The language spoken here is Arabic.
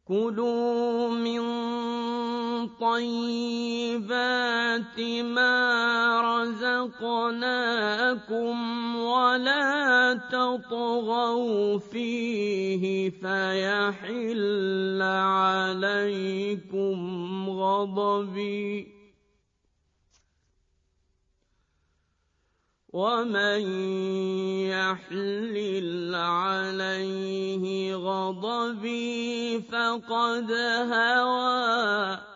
كُلُوا مِن طَيِّبَاتِ مَا رَزَقْنَاكُمْ وَلَا تَطْغَوْا فِيهِ فَيَحِلَّ عَلَيْكُمْ غَضَبِي ۖ وَمَن يَحْلِلْ عَلَيْهِ غَضَبِي فَقَدْ هَوَىٰ